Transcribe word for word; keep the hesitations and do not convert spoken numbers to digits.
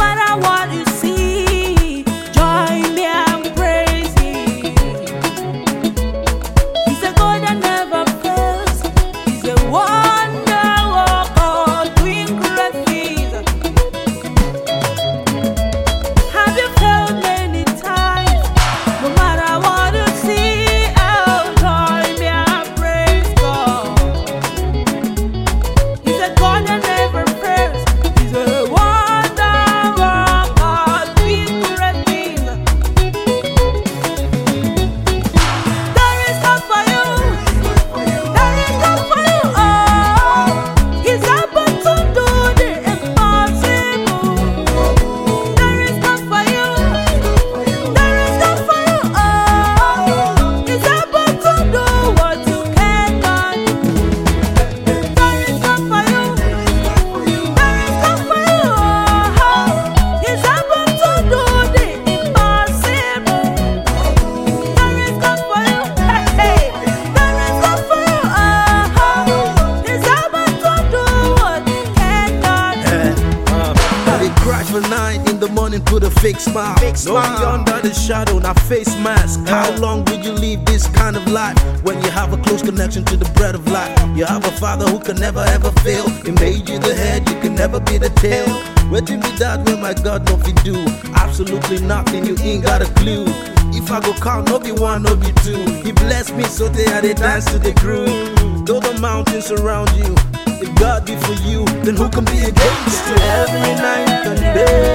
matter what you see, join me and praise Him. He's a God that never fails. He's a wonder worker, doing great things. Have you failed many times? No matter what you see, oh, join me and praise God. He's a God that never fails. He's a wonder worker, doing great things. There is hope for you. There is hope for you. Oh, He's able to do the impossible. There is hope for you. There is hope for you. Oh, He's able to do what you cannot do. There is hope for you. There is hope for you. Oh, He's able to do the impossible. There is hope for you. Hey, hey. There is hope for you. Oh, He's able to do what you cannot do. They cry for night, in the morning put a fake smile. No be under the shadow, now face mask. How long will you live this kind of life when you have a close connection to the bread of life? You have a father who can never ever fail. He made you the head, you can never be the tail. Waiting me that when my God no fit do absolutely nothing, you ain't got a clue. If I go count, no be one, no be two. He blessed me so they had a dance to the groove. Though the mountains surround you, if God be for you, then who can be against you? Every night and day